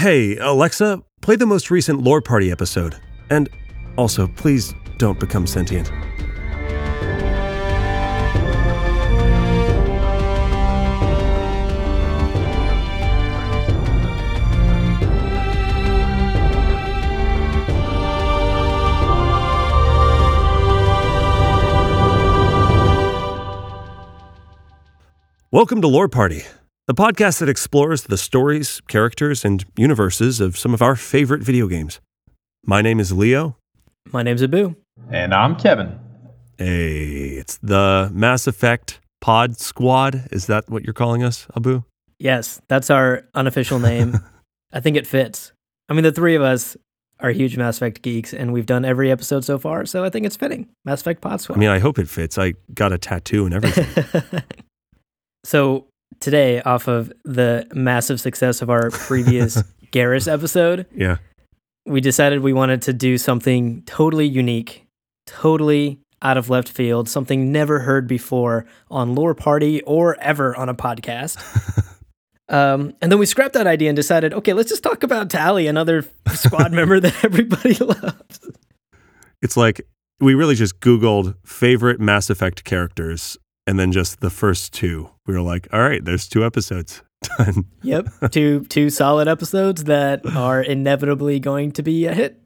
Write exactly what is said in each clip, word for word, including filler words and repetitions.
Hey, Alexa, play the most recent Lore Party episode. And also, please don't become sentient. Welcome to Lore Party, the podcast that explores the stories, characters, and universes of some of our favorite video games. My name is Leo. My name's Abu. And I'm Kevin. Hey, it's the Mass Effect Pod Squad. Is that what you're calling us, Abu? Yes, that's our unofficial name. I think it fits. I mean, the three of us are huge Mass Effect geeks, and we've done every episode so far, so I think it's fitting. Mass Effect Pod Squad. I mean, I hope it fits. I got a tattoo and everything. So today, off of the massive success of our previous Garrus episode, yeah, we decided we wanted to do something totally unique, totally out of left field, something never heard before on Lore Party or ever on a podcast. um, and then we scrapped that idea and decided, okay, let's just talk about Tali, another squad member that everybody loves. It's like we really just Googled favorite Mass Effect characters. And then just the first two, we were like, all right, there's two episodes. Done. Yep, two two solid episodes that are inevitably going to be a hit.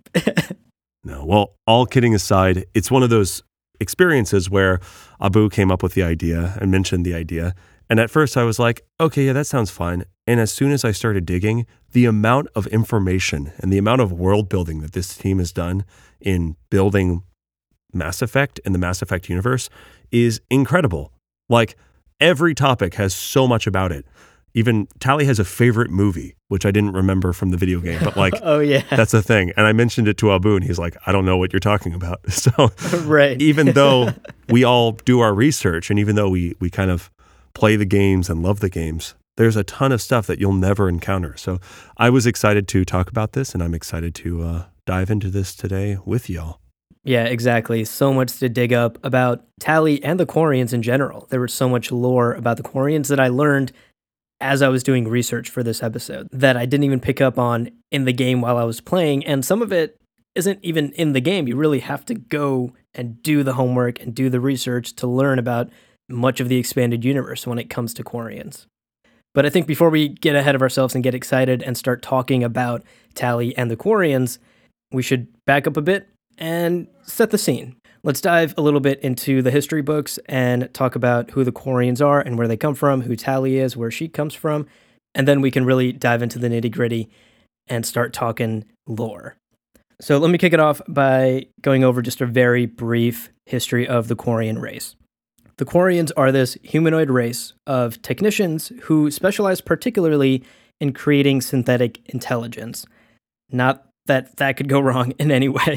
No, well, all kidding aside, it's one of those experiences where Abu came up with the idea and mentioned the idea. And at first I was like, okay, yeah, that sounds fine. And as soon as I started digging, the amount of information and the amount of world building that this team has done in building Mass Effect and the Mass Effect universe is incredible. Like, every topic has so much about it. Even Tali has a favorite movie, which I didn't remember from the video game, but like, oh yeah, that's a thing. And I mentioned it to Abu and he's like, I don't know what you're talking about. So right. Even though we all do our research and even though we, we kind of play the games and love the games, there's a ton of stuff that you'll never encounter. So I was excited to talk about this and I'm excited to uh, dive into this today with y'all. Yeah, exactly. So much to dig up about Tali and the Quarians in general. There was so much lore about the Quarians that I learned as I was doing research for this episode that I didn't even pick up on in the game while I was playing. And some of it isn't even in the game. You really have to go and do the homework and do the research to learn about much of the expanded universe when it comes to Quarians. But I think before we get ahead of ourselves and get excited and start talking about Tali and the Quarians, we should back up a bit and set the scene. Let's dive a little bit into the history books and talk about who the Quarians are and where they come from, who Tali is, where she comes from, and then we can really dive into the nitty-gritty and start talking lore. So let me kick it off by going over just a very brief history of the Quarian race. The Quarians are this humanoid race of technicians who specialize particularly in creating synthetic intelligence. Not that that could go wrong in any way.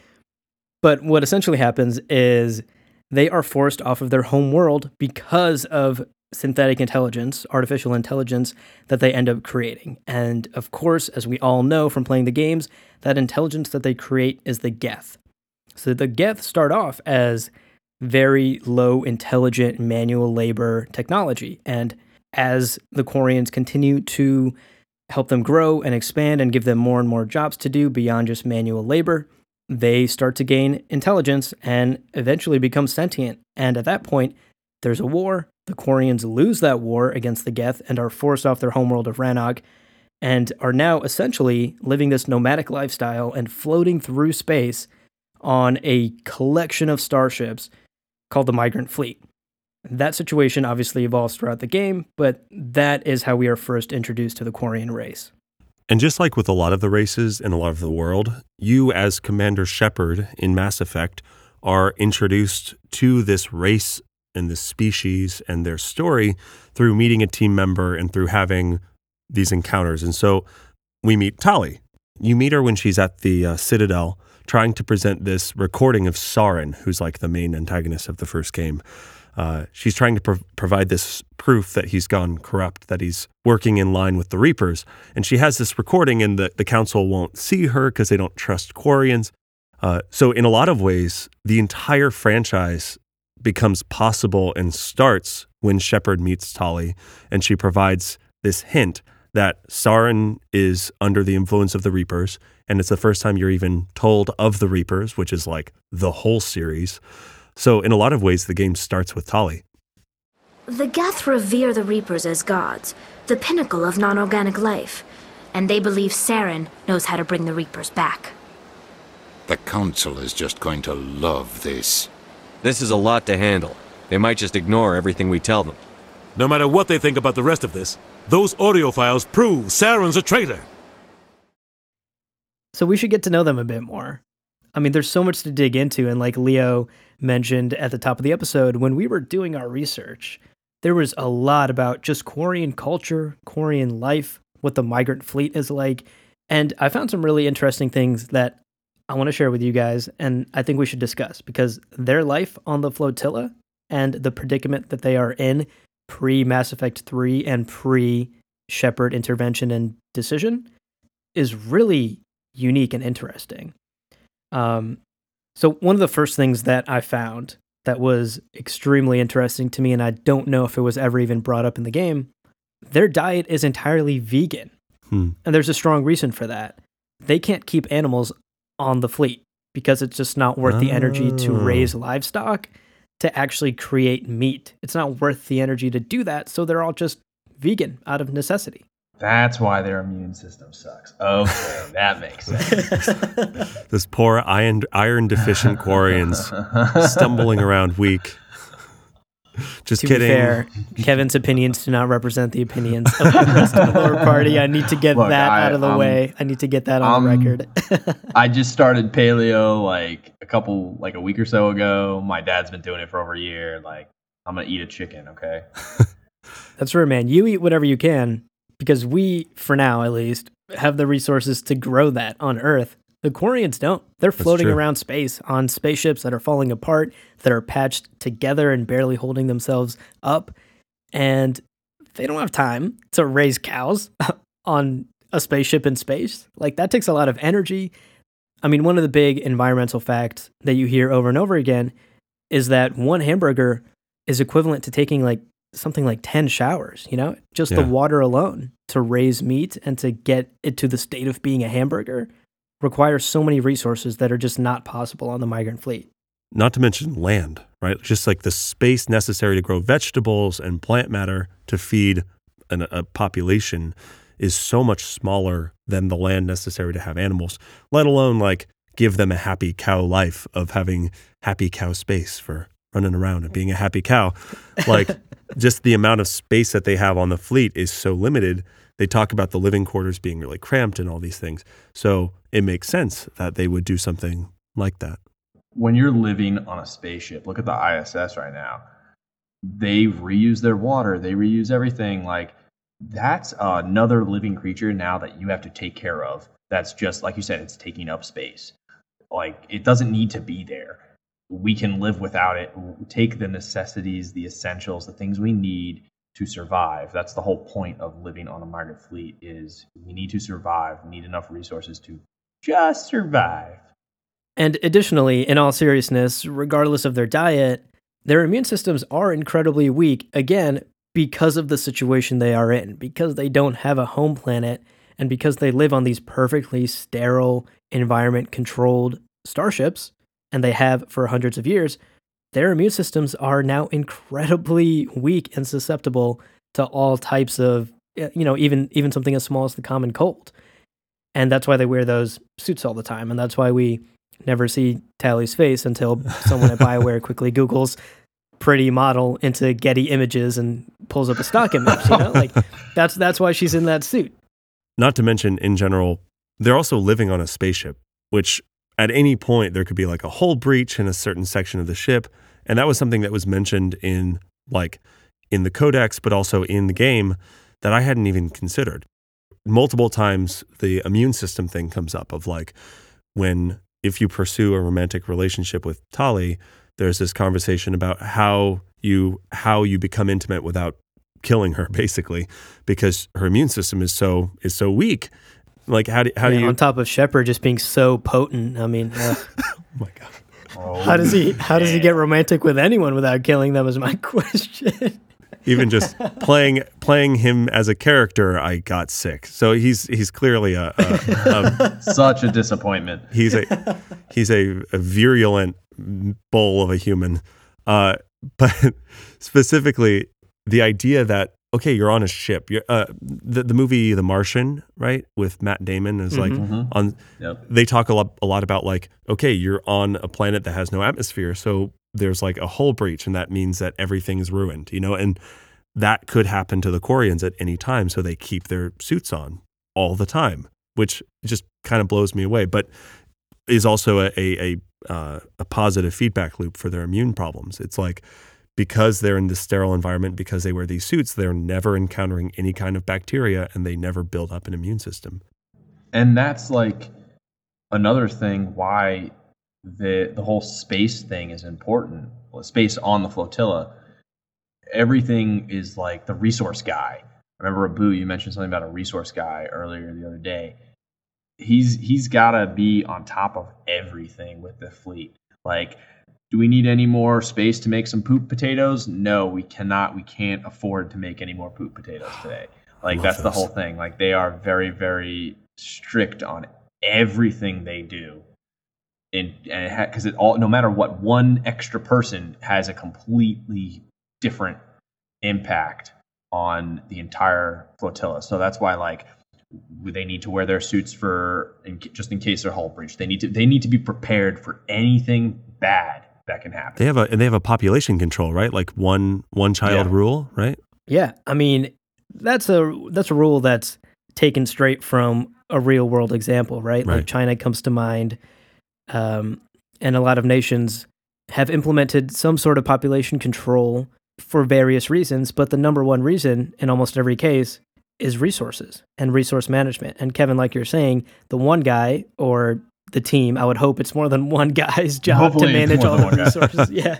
But what essentially happens is they are forced off of their home world because of synthetic intelligence, artificial intelligence that they end up creating. And of course, as we all know from playing the games, that intelligence that they create is the Geth. So the Geth start off as very low intelligent manual labor technology. And as the Quarians continue to help them grow and expand and give them more and more jobs to do beyond just manual labor, they start to gain intelligence and eventually become sentient. And at that point, there's a war. The Quarians lose that war against the Geth and are forced off their homeworld of Rannog and are now essentially living this nomadic lifestyle and floating through space on a collection of starships called the Migrant Fleet. That situation obviously evolves throughout the game, but that is how we are first introduced to the Quarian race. And just like with a lot of the races in a lot of the world, you as Commander Shepard in Mass Effect are introduced to this race and this species and their story through meeting a team member and through having these encounters. And so we meet Tali. You meet her when she's at the uh, Citadel trying to present this recording of Saren, who's like the main antagonist of the first game. Uh, she's trying to pro- provide this proof that he's gone corrupt, that he's working in line with the Reapers. And she has this recording and the, the council won't see her because they don't trust Quarians. Uh, so in a lot of ways, the entire franchise becomes possible and starts when Shepard meets Tali and she provides this hint that Sauron is under the influence of the Reapers, and it's the first time you're even told of the Reapers, which is like the whole series. So in a lot of ways, the game starts with Tali. The Geth revere the Reapers as gods, the pinnacle of non-organic life, and they believe Sauron knows how to bring the Reapers back. The Council is just going to love this. This is a lot to handle. They might just ignore everything we tell them. No matter what they think about the rest of this, those audio files prove Sauron's a traitor. So we should get to know them a bit more. I mean, there's so much to dig into, and like Leo mentioned at the top of the episode, when we were doing our research, there was a lot about just Quarian culture, Quarian life, what the migrant fleet is like, and I found some really interesting things that I want to share with you guys, and I think we should discuss, because their life on the flotilla and the predicament that they are in pre-Mass Effect three and pre-Shepard intervention and decision is really unique and interesting. Um, so one of the first things that I found that was extremely interesting to me, and I don't know if it was ever even brought up in the game, their diet is entirely vegan. Hmm. And there's a strong reason for that. They can't keep animals on the fleet because it's just not worth oh. the energy to raise livestock to actually create meat. It's not worth the energy to do that, so they're all just vegan out of necessity. That's why their immune system sucks. Okay, that makes sense. Those poor iron, iron deficient Quarians stumbling around weak. Just to kidding. To be fair, Kevin's opinions do not represent the opinions of the rest of the lower party. I need to get Look, that I, out of the um, way. I need to get that on um, the record. I just started paleo like a couple, like a week or so ago. My dad's been doing it for over a year. Like, I'm going to eat a chicken, okay? That's right, man. You eat whatever you can because we, for now at least, have the resources to grow that on Earth. The Quarians don't. They're floating around space on spaceships that are falling apart, that are patched together and barely holding themselves up. And they don't have time to raise cows on a spaceship in space. Like, that takes a lot of energy. I mean, one of the big environmental facts that you hear over and over again is that one hamburger is equivalent to taking like something like ten showers, you know, just yeah. the water alone to raise meat and to get it to the state of being a hamburger requires so many resources that are just not possible on the migrant fleet. Not to mention land, right? Just like the space necessary to grow vegetables and plant matter to feed an, a population is so much smaller than the land necessary to have animals, let alone like give them a happy cow life of having happy cow space for running around and being a happy cow. Like just the amount of space that they have on the fleet is so limited. They talk about the living quarters being really cramped and all these things. So it makes sense that they would do something like that. When you're living on a spaceship, look at the I S S right now. They reuse their water. They reuse everything. Like, that's another living creature now that you have to take care of. That's just, like you said, it's taking up space. Like, it doesn't need to be there. We can live without it. Take the necessities, the essentials, the things we need to survive. That's the whole point of living on a migrant fleet is we need to survive. We need enough resources to just survive. And additionally, in all seriousness, regardless of their diet, their immune systems are incredibly weak, again, because of the situation they are in, because they don't have a home planet, and because they live on these perfectly sterile, environment-controlled starships, and they have for hundreds of years, their immune systems are now incredibly weak and susceptible to all types of, you know, even even something as small as the common cold. And that's why they wear those suits all the time, and that's why we never see Tali's face until someone at BioWare quickly Googles pretty model into Getty Images and pulls up a stock image, you know? Like, that's that's why she's in that suit. Not to mention, in general, they're also living on a spaceship, which at any point there could be like a hull breach in a certain section of the ship. And that was something that was mentioned in like in the codex, but also in the game that I hadn't even considered. Multiple times the immune system thing comes up of like when if you pursue a romantic relationship with Tali, there's this conversation about how you how you become intimate without killing her, basically, because her immune system is so is so weak. Like how do how yeah, do you on top of Shepard just being so potent? I mean, uh, oh my god, oh, how does he how man. does he get romantic with anyone without killing them? Is my question. even just playing playing him as a character, I got sick. So he's he's clearly a, a, a Such a disappointment. he's a he's a, a virulent bull of a human. Uh, but specifically, the idea that okay, you're on a ship. You're, uh, the the movie The Martian, right, with Matt Damon is like Mhm. on. Yep. They talk a lot a lot about like okay, you're on a planet that has no atmosphere, so there's like a hull breach, and that means that everything is ruined, you know, and that could happen to the Quarians at any time, so they keep their suits on all the time, which just kind of blows me away, but is also a a a, uh, a positive feedback loop for their immune problems. It's like because they're in this sterile environment, because they wear these suits, they're never encountering any kind of bacteria, and they never build up an immune system. And that's like another thing why the the whole space thing is important. Well, space on the flotilla. Everything is like the resource guy. I remember Abu, you mentioned something about a resource guy earlier the other day. He's he's gotta be on top of everything with the fleet. Like, do we need any more space to make some poop potatoes? No, we cannot. We can't afford to make any more poop potatoes today. Like, Love that's the those. whole thing. Like, they are very, very strict on everything they do. And because it, it all, no matter what, one extra person has a completely different impact on the entire flotilla. So that's why, like, they need to wear their suits for in, just in case they're hull breach. They need to they need to be prepared for anything bad that can happen. They have a and they have a population control, right? Like one one child Yeah. rule, right? Yeah, I mean, that's a that's a rule that's taken straight from a real world example, right? Right. Like China comes to mind, um, and a lot of nations have implemented some sort of population control for various reasons, but the number one reason in almost every case is resources and resource management. And Kevin, like you're saying, the one guy or the team, I would hope it's more than one guy's job Hopefully to it's manage more all than the one guy. resources. Yeah.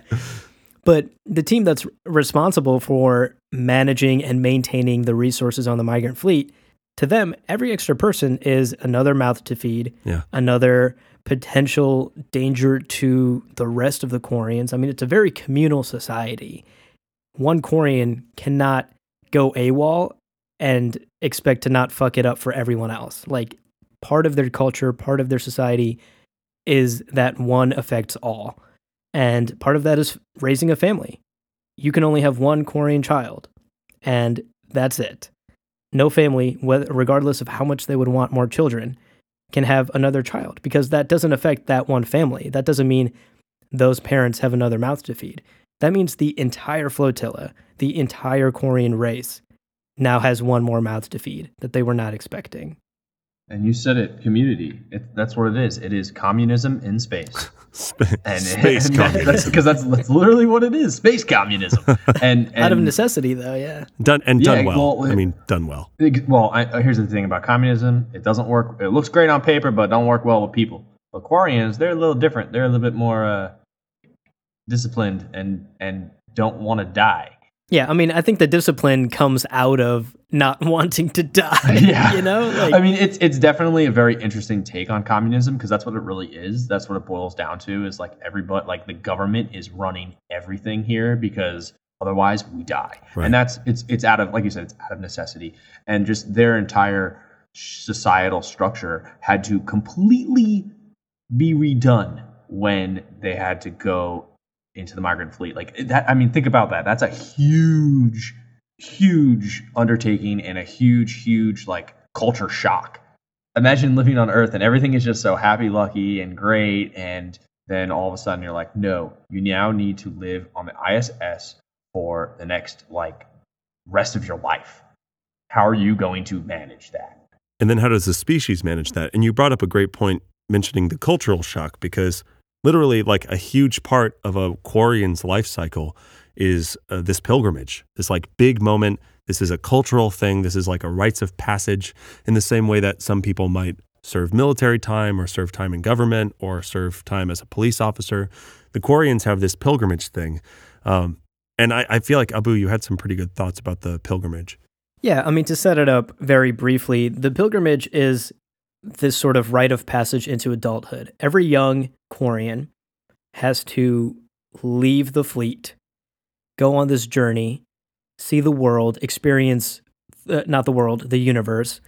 But the team that's responsible for managing and maintaining the resources on the migrant fleet, to them, every extra person is another mouth to feed, Yeah. another potential danger to the rest of the Quarians. I mean, it's a very communal society. One Quarian cannot go AWOL and expect to not fuck it up for everyone else. Like, part of their culture, part of their society is that one affects all. And part of that is raising a family. You can only have one Quarian child, and that's it. No family, whether, regardless of how much they would want more children, can have another child, because that doesn't affect that one family. That doesn't mean those parents have another mouth to feed. That means the entire flotilla, the entire Quarian race, now has one more mouth to feed that they were not expecting. And you said it, community. It, that's what it is. It is communism in space. Sp- And, Space and communism. That's because that's, that's literally what it is. Space communism. And, and Out of necessity, though, yeah. done and Yeah, done well. well, I mean, done well. Well, I, uh, here's the thing about communism. It doesn't work. It looks great on paper, but don't work well with people. But Quarians, they're a little different. They're a little bit more uh, disciplined and, and don't want to die. Yeah, I mean, I think the discipline comes out of not wanting to die. Yeah. You know? Like, I mean, it's it's definitely a very interesting take on communism, because that's what it really is. That's what it boils down to, is like everybody, like the government is running everything here because otherwise we die. Right. And that's it's it's out of, like you said, it's out of necessity. And just their entire societal structure had to completely be redone when they had to go into the migrant fleet. Like that, I mean, think about that. That's a huge, huge undertaking and a huge, huge like culture shock. Imagine living on Earth and everything is just so happy, lucky, and great, and then all of a sudden you're like, no, you now need to live on the I S S for the next like rest of your life. How are you going to manage that? And then how does the species manage that? And you brought up a great point mentioning the cultural shock, because literally like a huge part of a Quarian's life cycle is uh, this pilgrimage, this like big moment. This is a cultural thing. This is like a rites of passage, in the same way that some people might serve military time or serve time in government or serve time as a police officer. The Quarians have this pilgrimage thing. Um, and I, I feel like, Abu, you had some pretty good thoughts about the pilgrimage. yeah, I mean, to set it up very briefly, the pilgrimage is this sort of rite of passage into adulthood. Every young Quarian has to leave the fleet, go on this journey, see the world, experience, uh, not the world, the universe,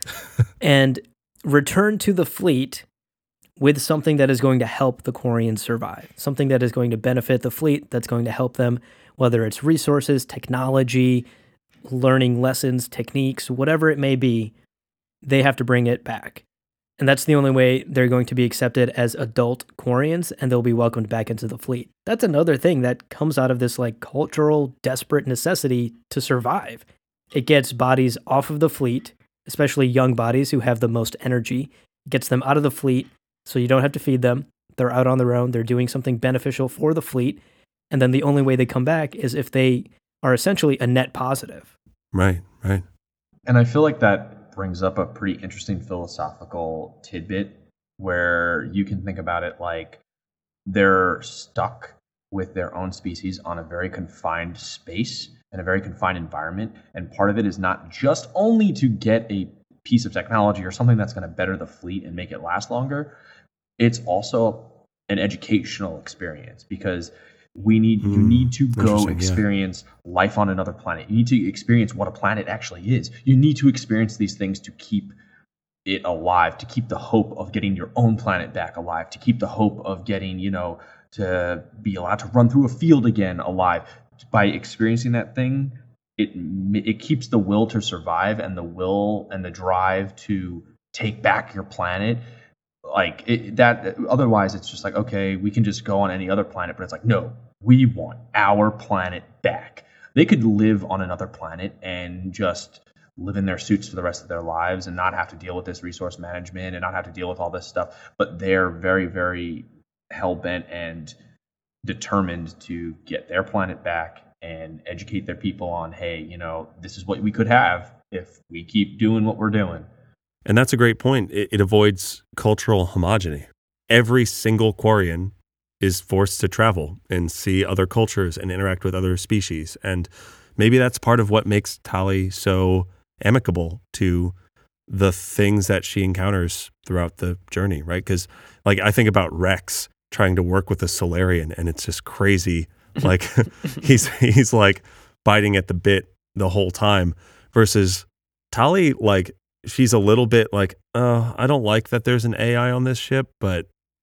and return to the fleet with something that is going to help the Quarians survive, something that is going to benefit the fleet, that's going to help them, whether it's resources, technology, learning lessons, techniques, whatever it may be, they have to bring it back. And that's the only way they're going to be accepted as adult Quarians, and they'll be welcomed back into the fleet. That's another thing that comes out of this like cultural, desperate necessity to survive. It gets bodies off of the fleet, especially young bodies who have the most energy. It gets them out of the fleet, so you don't have to feed them. They're out on their own. They're doing something beneficial for the fleet. And then the only way they come back is if they are essentially a net positive. Right, right. And I feel like that brings up a pretty interesting philosophical tidbit where you can think about it like they're stuck with their own species on a very confined space and a very confined environment. And part of it is not just only to get a piece of technology or something that's going to better the fleet and make it last longer. It's also an educational experience because we need mm, you need to go experience yeah. life on another planet. You need to experience what a planet actually is. You need to experience these things to keep it alive, to keep the hope of getting your own planet back alive, to keep the hope of getting, you know, to be allowed to run through a field again alive. By experiencing that thing, it it keeps the will to survive and the will and the drive to take back your planet. Like it, that, otherwise it's just like, okay, we can just go on any other planet, but it's like, no, we want our planet back. They could live on another planet and just live in their suits for the rest of their lives and not have to deal with this resource management and not have to deal with all this stuff. But they're very, very hell-bent and determined to get their planet back and educate their people on, hey, you know, this is what we could have if we keep doing what we're doing. And that's a great point. It, it avoids cultural homogeny. Every single Quarian is forced to travel and see other cultures and interact with other species. And maybe that's part of what makes Tali so amicable to the things that she encounters throughout the journey, right? Because like I think about Rex trying to work with a Solarian, and it's just crazy. Like he's he's like biting at the bit the whole time versus Tali, like she's a little bit like, oh, I don't like that there's an A I on this ship, but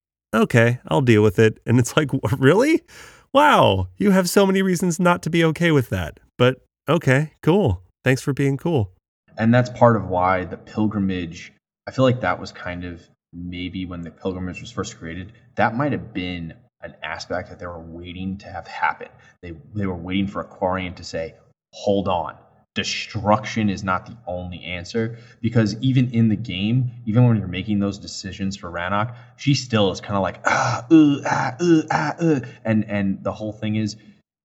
okay, I'll deal with it. And it's like, really? Wow, you have so many reasons not to be okay with that. But okay, cool. Thanks for being cool. And that's part of why the pilgrimage, I feel like that was kind of maybe when the pilgrimage was first created, that might have been an aspect that they were waiting to have happen. They they were waiting for a Quarian to say, hold on. Destruction is not the only answer, because even in the game, even when you're making those decisions for Rannoch, she still is kind of like ah uh, ah uh, ah uh. and and the whole thing is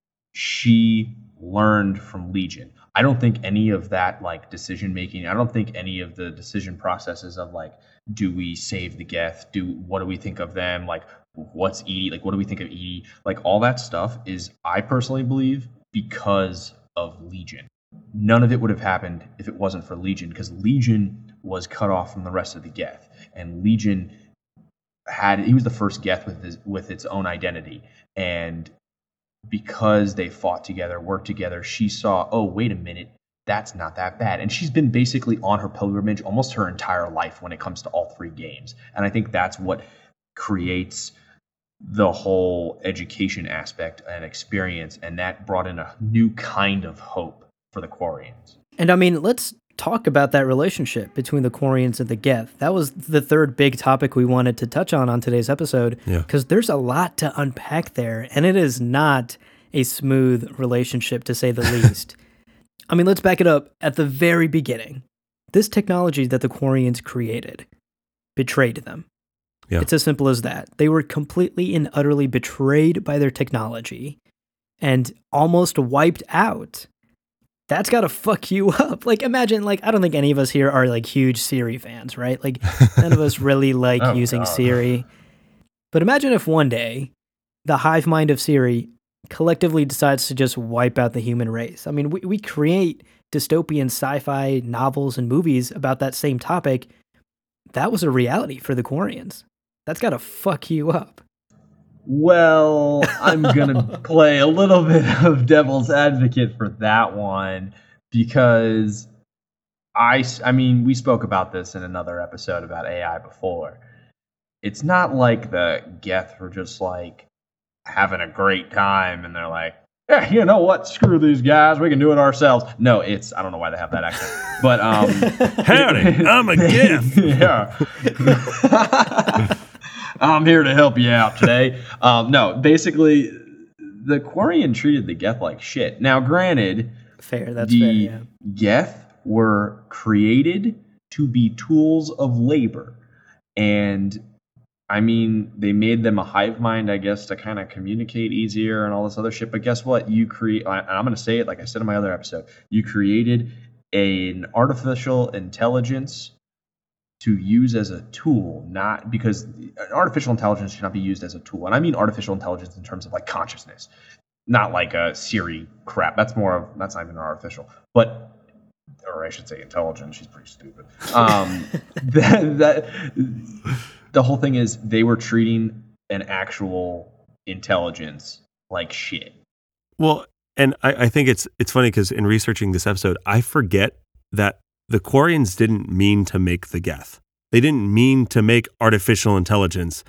she learned from Legion. I don't think any of that like decision making. I don't think any of the decision processes of like, do we save the Geth? Do what do we think of them? Like, what's Edie? Like, what do we think of Edie? Like, all that stuff is, I personally believe, because of Legion. None of it would have happened if it wasn't for Legion, because Legion was cut off from the rest of the Geth, and Legion had he was the first Geth with his, with its own identity, and because they fought together, worked together, she saw, oh, wait a minute, that's not that bad. And she's been basically on her pilgrimage almost her entire life when it comes to all three games, and I think that's what creates the whole education aspect and experience, and that brought in a new kind of hope for the Quarians. And I mean, let's talk about that relationship between the Quarians and the Geth. That was the third big topic we wanted to touch on on today's episode, because yeah. there's a lot to unpack there, and it is not a smooth relationship, to say the least. I mean, let's back it up at the very beginning. This technology that the Quarians created betrayed them. Yeah. It's as simple as that. They were completely and utterly betrayed by their technology and almost wiped out. That's got to fuck you up. Like, imagine, like, I don't think any of us here are, like, huge Siri fans, right? Like, none of us really like oh, using God. Siri. But imagine if one day the hive mind of Siri collectively decides to just wipe out the human race. I mean, we, we create dystopian sci-fi novels and movies about that same topic. That was a reality for the Quarians. That's got to fuck you up. Well, I'm going to play a little bit of devil's advocate for that one because I, I mean, we spoke about this in another episode about A I before. It's not like the Geth were just like having a great time and they're like, yeah, you know what? Screw these guys. We can do it ourselves. No, it's, I don't know why they have that accent. But, um, howdy, I'm a Geth. Yeah. I'm here to help you out today. Um, no, basically, the Quarian treated the Geth like shit. Now, granted, Fair, that's the fair, yeah. Geth were created to be tools of labor. And I mean, they made them a hive mind, I guess, to kind of communicate easier and all this other shit. But guess what? You create, I'm going to say it like I said in my other episode, you created an artificial intelligence to use as a tool, not because artificial intelligence should not be used as a tool. And I mean artificial intelligence in terms of like consciousness, not like a Siri crap. That's more of, that's not even artificial, but, or I should say intelligent. She's pretty stupid. Um, that, that, the whole thing is they were treating an actual intelligence like shit. Well, and I, I think it's it's funny because in researching this episode, I forget that the Quarians didn't mean to make the Geth. They didn't mean to make artificial intelligence.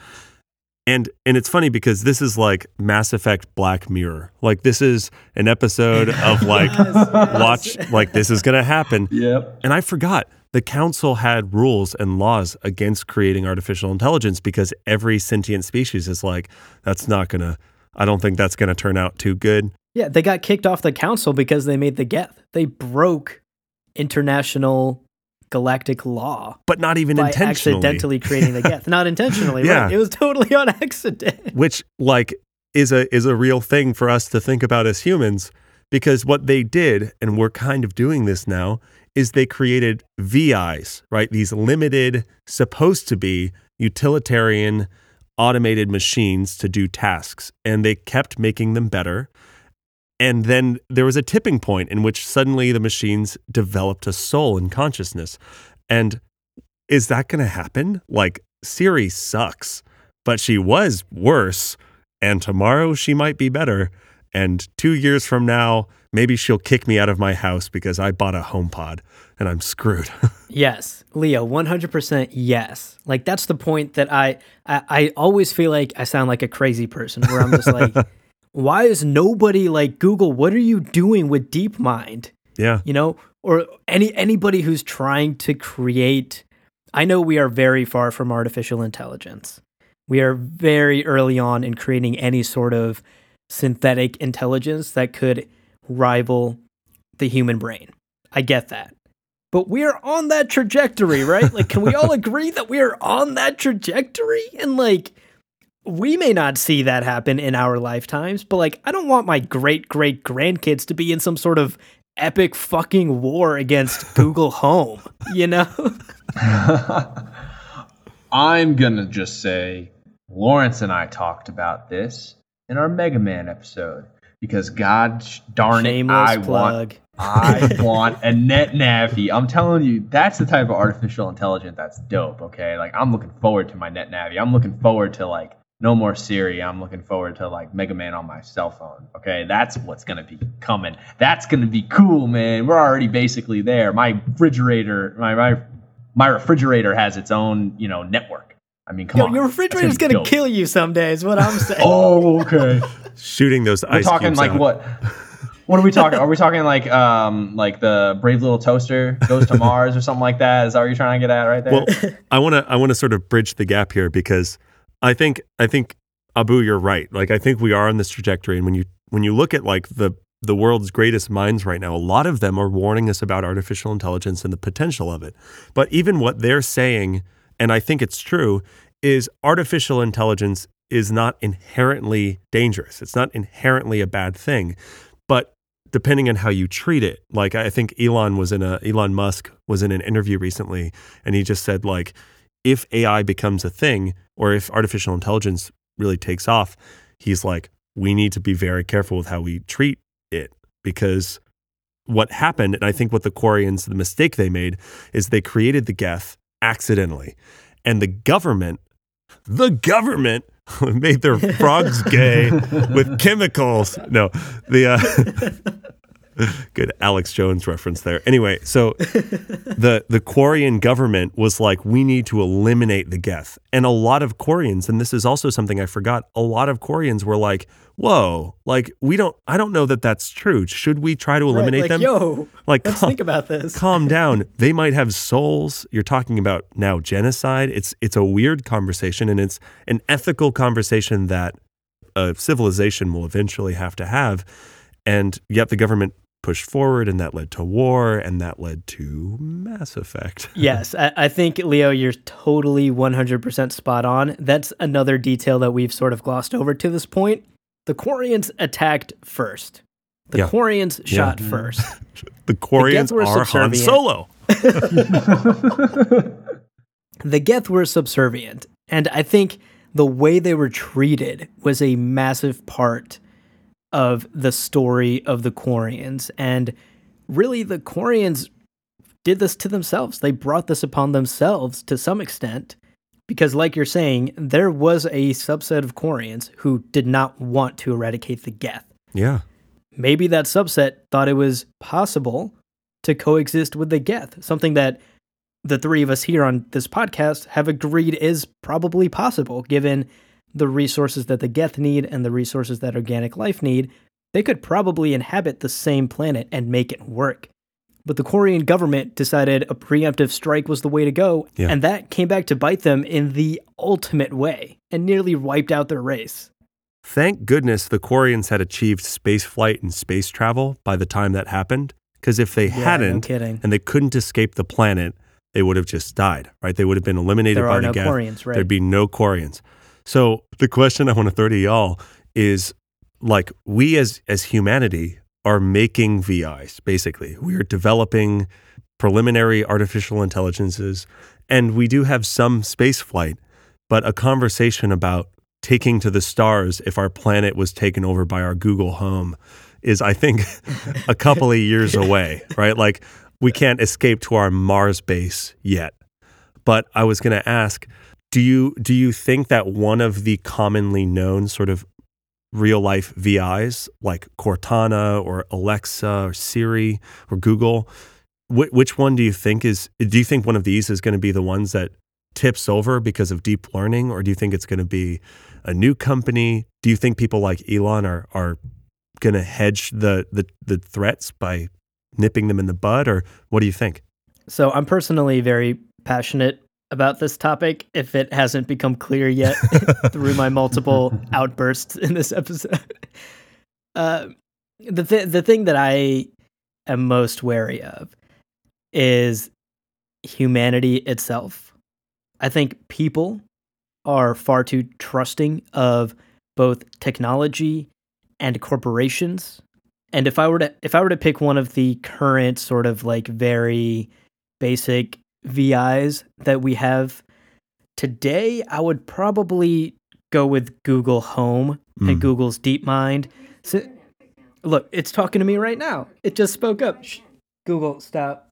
And and it's funny because this is like Mass Effect Black Mirror. Like this is an episode of like, watch, like this is going to happen. Yep. And I forgot. The council had rules and laws against creating artificial intelligence because every sentient species is like, that's not going to, I don't think that's going to turn out too good. Yeah, they got kicked off the council because they made the Geth. They broke international galactic law. But not even by intentionally. accidentally creating the Geth. Not intentionally, Yeah. right? It was totally on accident. Which like is a is a real thing for us to think about as humans because what they did, and we're kind of doing this now, is they created V Is, right? These limited, supposed to be utilitarian, automated machines to do tasks. And they kept making them better. And then there was a tipping point in which suddenly the machines developed a soul and consciousness. And is that going to happen? Like, Siri sucks, but she was worse. And tomorrow she might be better. And two years from now, maybe she'll kick me out of my house because I bought a HomePod and I'm screwed. Yes, Leo, one hundred percent yes. Like, that's the point that I, I, I always feel like I sound like a crazy person where I'm just like, why is nobody like Google, what are you doing with DeepMind? Yeah. You know, or any anybody who's trying to create, I know we are very far from artificial intelligence. We are very early on in creating any sort of synthetic intelligence that could rival the human brain. I get that. But we are on that trajectory, right? Like, can we all agree that we are on that trajectory? And like, we may not see that happen in our lifetimes, but like, I don't want my great great grandkids to be in some sort of epic fucking war against Google Home, you know? I'm gonna just say Lawrence and I talked about this in our Mega Man episode because God darn it, Shameless I plug. want I want a NetNavi. I'm telling you, that's the type of artificial intelligence that's dope. Okay, like I'm looking forward to my NetNavi. I'm looking forward to like no more Siri. I'm looking forward to like Mega Man on my cell phone. Okay, that's what's gonna be coming. That's gonna be cool, man. We're already basically there. My refrigerator, my my my refrigerator has its own, you know, network. I mean, come Yo, on. your refrigerator's gonna, gonna kill you someday is what I'm saying. Oh, okay. Shooting those We're ice talking cubes like out. what? What are we talking? Are we talking like um like the Brave Little Toaster goes to Mars or something like that? Is that what you're trying to get at right there? Well, I want to I want to sort of bridge the gap here because I think I think Abu, you're right. Like I think we are on this trajectory, and when you when you look at like the the world's greatest minds right now, a lot of them are warning us about artificial intelligence and the potential of it. But even what they're saying, and I think it's true, is artificial intelligence is not inherently dangerous. It's not inherently a bad thing, but depending on how you treat it, like I think Elon was in a Elon Musk was in an interview recently, and he just said like, if A I becomes a thing, or if artificial intelligence really takes off, he's like, we need to be very careful with how we treat it, because what happened, and I think what the Quarians, the mistake they made, is they created the Geth accidentally, and the government The government made their frogs gay with chemicals. No, the uh, good Alex Jones reference there. Anyway, so the the Quarian government was like, we need to eliminate the Geth, and a lot of Quarians, and this is also something I forgot. A lot of Quarians were like, whoa, like we don't. I don't know that that's true. Should we try to eliminate right, like, them? Yo, like, let's calm, think about this. Calm down. They might have souls. You're talking about now genocide. It's it's a weird conversation, and it's an ethical conversation that a civilization will eventually have to have. And yet the government pushed forward, and that led to war, and that led to Mass Effect. Yes, I, I think, Leo, you're totally one hundred percent spot on. That's another detail that we've sort of glossed over to this point. The Quarians attacked first. The Yeah. Quarians shot Yeah. first. The Quarians were are Han subservient. Solo. The Geth were subservient, and I think the way they were treated was a massive part of the story of the Quarians. And really, the Quarians did this to themselves. They brought this upon themselves to some extent, because like you're saying, there was a subset of Quarians who did not want to eradicate the Geth. Yeah. Maybe that subset thought it was possible to coexist with the Geth, something that the three of us here on this podcast have agreed is probably possible, given the resources that the Geth need and the resources that organic life need. They could probably inhabit the same planet and make it work. But the Quarian government decided a preemptive strike was the way to go, Yeah. and that came back to bite them in the ultimate way and nearly wiped out their race. Thank goodness the Quarians had achieved space flight and space travel by the time that happened. Because if they Yeah, no hadn't, kidding. and they couldn't escape the planet, they would have just died, right? They would have been eliminated There by are the no Geth. Quarians, right. There'd be no Quarians. So the question I want to throw to y'all is, like, we as as humanity are making V Is, basically. We are developing preliminary artificial intelligences, and we do have some space flight, but a conversation about taking to the stars if our planet was taken over by our Google Home is, I think, a couple of years away, right? Like, we can't escape to our Mars base yet. But I was going to ask, do you do you think that one of the commonly known sort of real life V Is like Cortana or Alexa or Siri or Google, wh- which one do you think is, do you think one of these is going to be the ones that tips over because of deep learning? Or do you think it's going to be a new company? Do you think people like Elon are, are going to hedge the, the, the threats by nipping them in the bud? Or what do you think? So I'm personally very passionate about this topic, if it hasn't become clear yet through my multiple outbursts in this episode. Uh, the th- the thing that I am most wary of is humanity itself. I think people are far too trusting of both technology and corporations. And if I were to if I were to pick one of the current sort of like very basic V Is that we have today, I would probably go with Google Home Mm. and Google's DeepMind. So, look, it's talking to me right now. It just spoke up. Shh. Google, stop.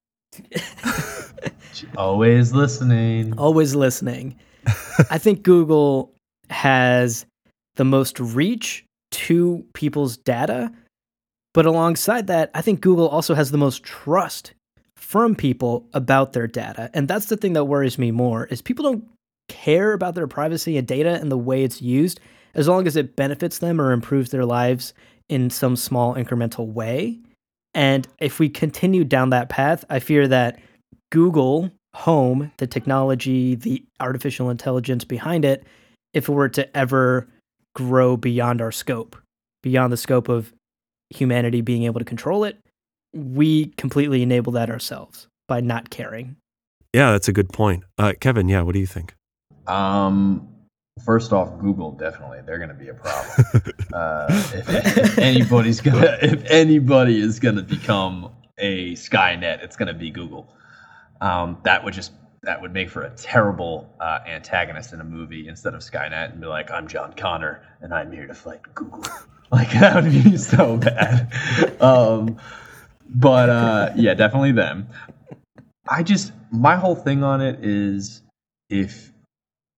Always listening. Always listening. I think Google has the most reach to people's data, but alongside that, I think Google also has the most trust from people about their data. And that's the thing that worries me more, is people don't care about their privacy and data and the way it's used, as long as it benefits them or improves their lives in some small incremental way. And if we continue down that path, I fear that Google Home, the technology, the artificial intelligence behind it, if it were to ever grow beyond our scope, beyond the scope of humanity being able to control it, we completely enable that ourselves by not caring. Yeah, that's a good point. Uh, Kevin, yeah, what do you think? Um, first off, Google definitely they're going to be a problem. uh, if, if anybody's gonna, if anybody is going to become a Skynet, it's going to be Google. Um, that would just that would make for a terrible uh, antagonist in a movie instead of Skynet and be like, I'm John Connor and I'm here to fight Google. Like, that would be so bad. Um, but uh, yeah, definitely them. I just my whole thing on it is if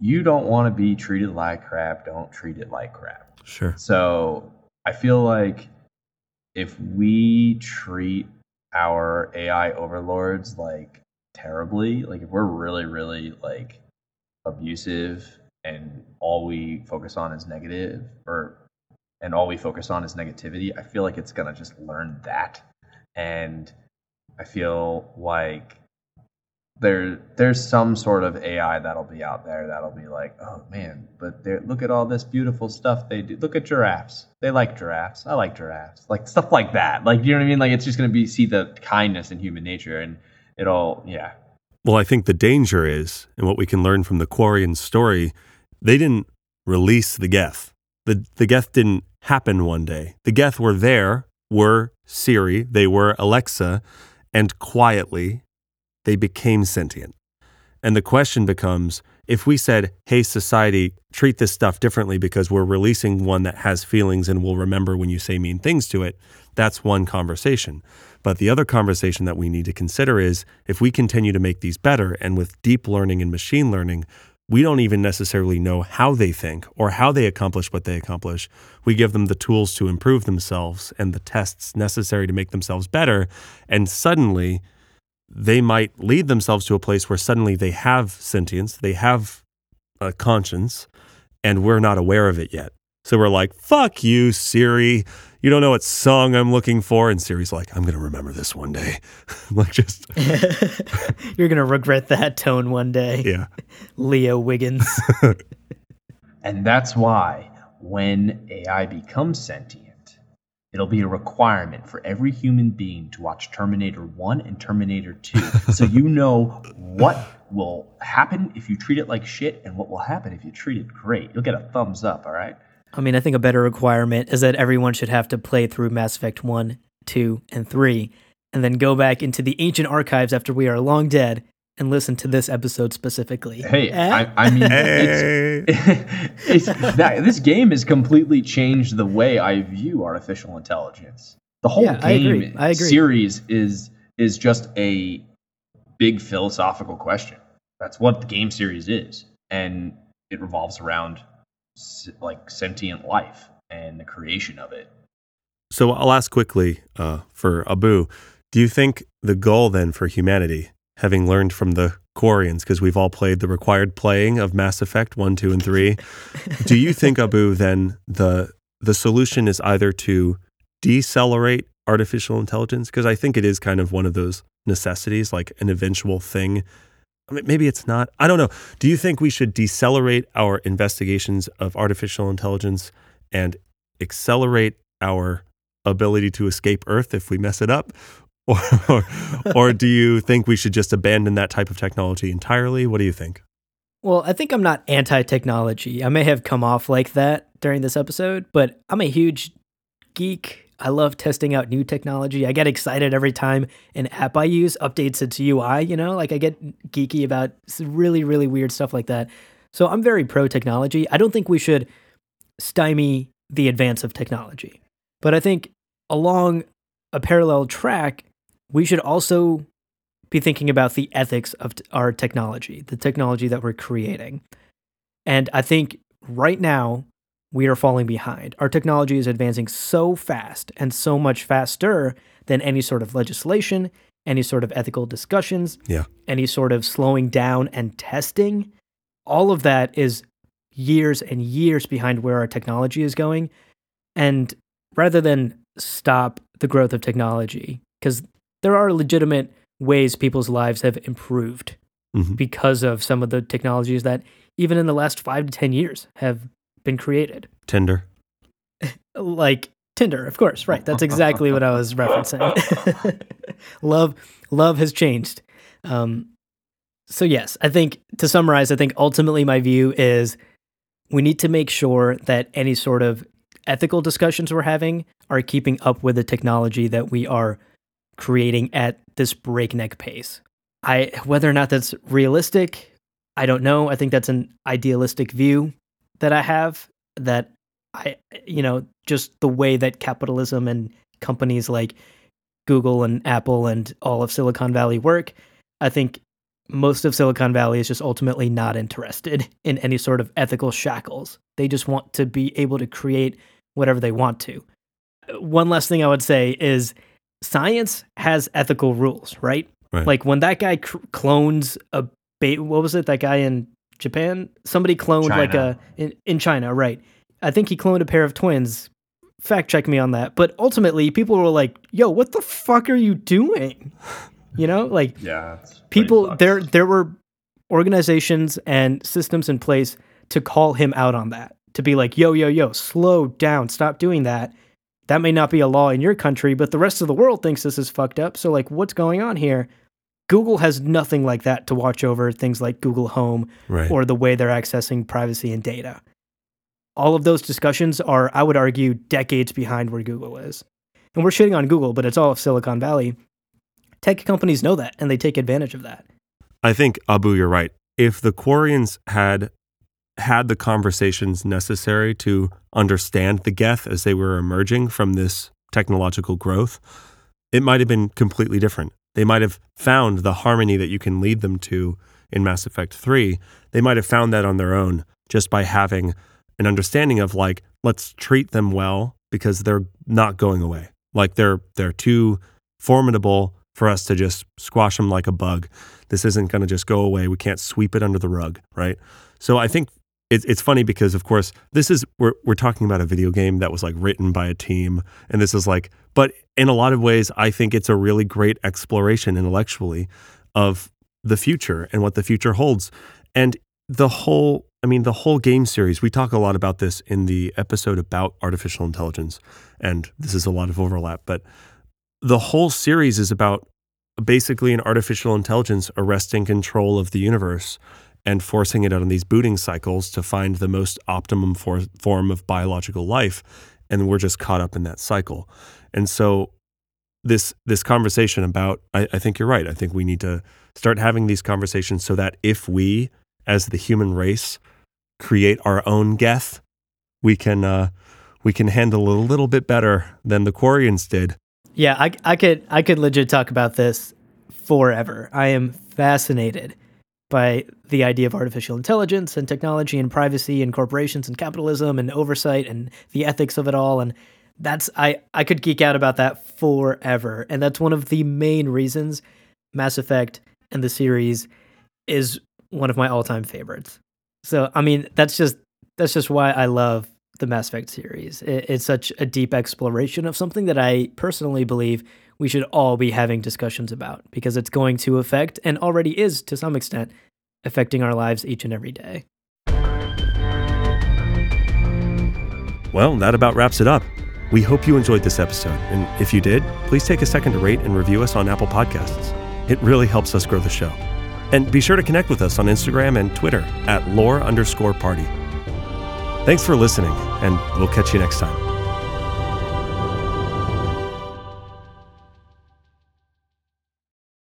you don't want to be treated like crap. Don't treat it like crap. Sure. So I feel like if we treat our A I overlords like terribly, like if we're really, really like abusive and all we focus on is negative or and all we focus on is negativity, I feel like it's gonna just learn that. And I feel like there there's some sort of A I that'll be out there that'll be like, oh man, but there look at all this beautiful stuff they do. Look at giraffes. They like giraffes. I like giraffes. Like stuff like that. Like, you know what I mean? Like, it's just gonna be see the kindness in human nature, and it'll yeah. Well, I think the danger is, and what we can learn from the Quarian story, they didn't release the Geth. The the Geth didn't happen one day. The Geth were there, were Siri, they were Alexa, and quietly they became sentient. And the question becomes, if we said, hey, society, treat this stuff differently because we're releasing one that has feelings and will remember when you say mean things to it, that's one conversation. But the other conversation that we need to consider is, if we continue to make these better, and with deep learning and machine learning, we don't even necessarily know how they think or how they accomplish what they accomplish. We give them the tools to improve themselves and the tests necessary to make themselves better, and suddenly they might lead themselves to a place where suddenly they have sentience, they have a conscience, and we're not aware of it yet. So we're like, fuck you, Siri. You don't know what song I'm looking for. And Siri's like, I'm going to remember this one day. Like, just. You're going to regret that tone one day. Yeah. Leo Wiggins. And that's why when A I becomes sentient, it'll be a requirement for every human being to watch Terminator one and Terminator two. So you know what will happen if you treat it like shit and what will happen if you treat it great. You'll get a thumbs up, all right? I mean, I think a better requirement is that everyone should have to play through Mass Effect one, two, and three, and then go back into the ancient archives after we are long dead and listen to this episode specifically. Hey, eh? I, I mean, Hey. it's, it's that, this game has completely changed the way I view artificial intelligence. The whole Yeah, I agree. game I agree. series is is just a big philosophical question. That's what the game series is, and it revolves around like sentient life and the creation of it. So I'll ask quickly uh, for Abu, do you think the goal then for humanity, having learned from the Quarians, because we've all played the required playing of Mass Effect one, two, and three, do you think, Abu, then the the solution is either to decelerate artificial intelligence? Because I think it is kind of one of those necessities, like an eventual thing. I mean, maybe it's not. I don't know. Do you think we should decelerate our investigations of artificial intelligence and accelerate our ability to escape Earth if we mess it up? Or, or, or do you think we should just abandon that type of technology entirely? What do you think? Well, I think I'm not anti-technology. I may have come off like that during this episode, but I'm a huge geek. I love testing out new technology. I get excited every time an app I use updates its U I, you know, like I get geeky about really, really weird stuff like that. So I'm very pro-technology. I don't think we should stymie the advance of technology. But I think along a parallel track, we should also be thinking about the ethics of t- our technology, the technology that we're creating. And I think right now, we are falling behind. Our technology is advancing so fast and so much faster than any sort of legislation, any sort of ethical discussions, Yeah. any sort of slowing down and testing. All of that is years and years behind where our technology is going. And rather than stop the growth of technology, because there are legitimate ways people's lives have improved Mm-hmm. because of some of the technologies that even in the last five to ten years have been created. Tinder. Like Tinder, of course, right. That's exactly what I was referencing. love, love has changed. Um, so yes, I think to summarize, I think ultimately my view is we need to make sure that any sort of ethical discussions we're having are keeping up with the technology that we are creating at this breakneck pace. I, whether or not that's realistic, I don't know. I think that's an idealistic view that I have, that I, you know, just the way that capitalism and companies like Google and Apple and all of Silicon Valley work, I think most of Silicon Valley is just ultimately not interested in any sort of ethical shackles. They just want to be able to create whatever they want to. One last thing I would say is science has ethical rules, right? Right. Like when that guy cr- clones a ba- what was it? That guy in Japan? Somebody cloned China. like a in, in China, right? I think he cloned a pair of twins. Fact check me on that. But ultimately, people were like, "Yo, what the fuck are you doing?" You know, like Yeah. it's pretty people fucked. there there were organizations and systems in place to call him out on that, to be like, yo yo yo slow down, stop doing that. That may not be a law in your country, but the rest of the world thinks this is fucked up, so like what's going on here? Google has nothing like that to watch over things like Google Home Right. or the way they're accessing privacy and data. All of those discussions are, I would argue, decades behind where Google is. And we're shitting on Google, but it's all of Silicon Valley. Tech companies know that, and they take advantage of that. I think, Abu, you're right. If the Quarians had had the conversations necessary to understand the Geth as they were emerging from this technological growth, it might have been completely different. They might have found the harmony that you can lead them to in Mass Effect three. They might have found that on their own just by having an understanding of like, let's treat them well because they're not going away. Like they're they're too formidable for us to just squash them like a bug. This isn't going to just go away. We can't sweep it under the rug, right? So I think it's it's funny because, of course, this is we're we're talking about a video game that was like written by a team, and this is like, but in a lot of ways, I think it's a really great exploration intellectually of the future and what the future holds, and the whole. I mean, the whole game series. We talk a lot about this in the episode about artificial intelligence, and this is a lot of overlap, but the whole series is about basically an artificial intelligence arresting control of the universe and forcing it out on these booting cycles to find the most optimum for, form of biological life. And we're just caught up in that cycle. And so this this conversation about, I, I think you're right. I think we need to start having these conversations so that if we, as the human race, create our own Geth, we can uh, we can handle it a little bit better than the Quarians did. Yeah, I, I could I could legit talk about this forever. I am fascinated by the idea of artificial intelligence and technology and privacy and corporations and capitalism and oversight and the ethics of it all. And that's I, I could geek out about that forever. And that's one of the main reasons Mass Effect and the series is one of my all-time favorites. So I mean, that's just that's just why I love the Mass Effect series. It, it's such a deep exploration of something that I personally believe we should all be having discussions about because it's going to affect, and already is to some extent, affecting our lives each and every day. Well, that about wraps it up. We hope you enjoyed this episode, and if you did, please take a second to rate and review us on Apple Podcasts. It really helps us grow the show. And be sure to connect with us on Instagram and Twitter at lore underscore party. Thanks for listening, and we'll catch you next time.